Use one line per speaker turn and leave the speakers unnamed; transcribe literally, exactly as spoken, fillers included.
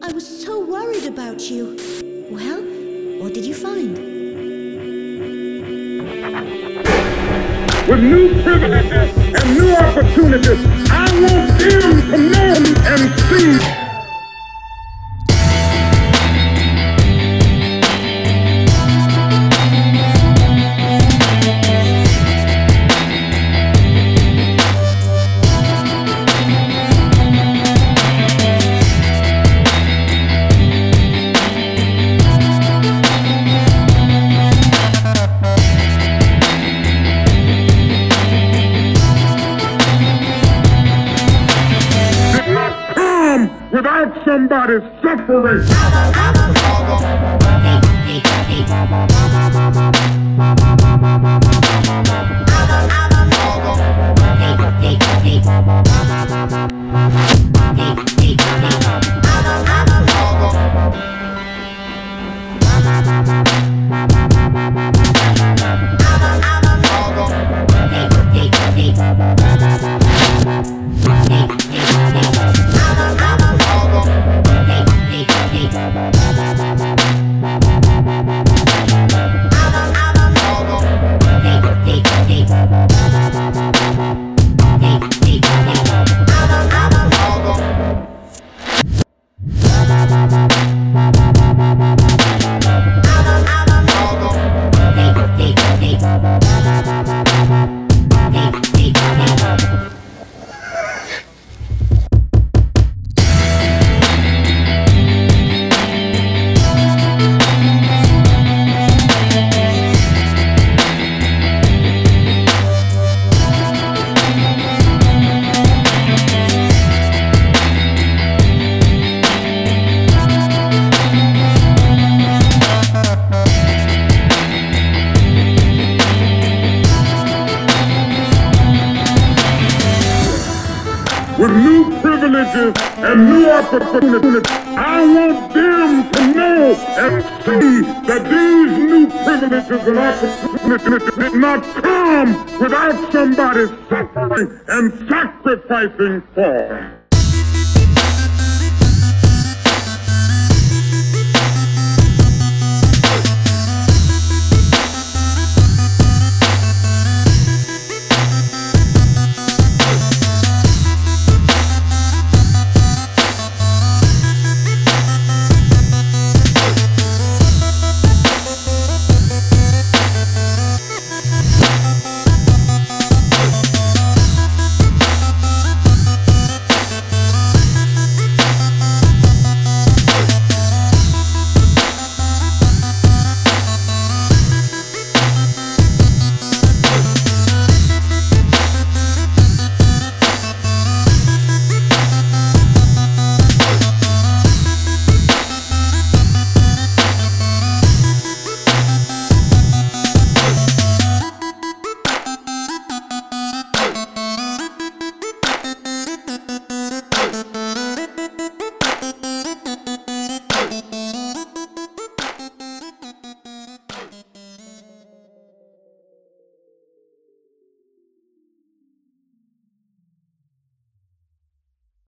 I was so worried about you. Well, what did you find?
With new privileges and new opportunities, I want them to know and see. Without somebody suffering. With new privileges and new opportunities, I want them to know and see that these new privileges and opportunities did not come without somebody suffering and sacrificing for them.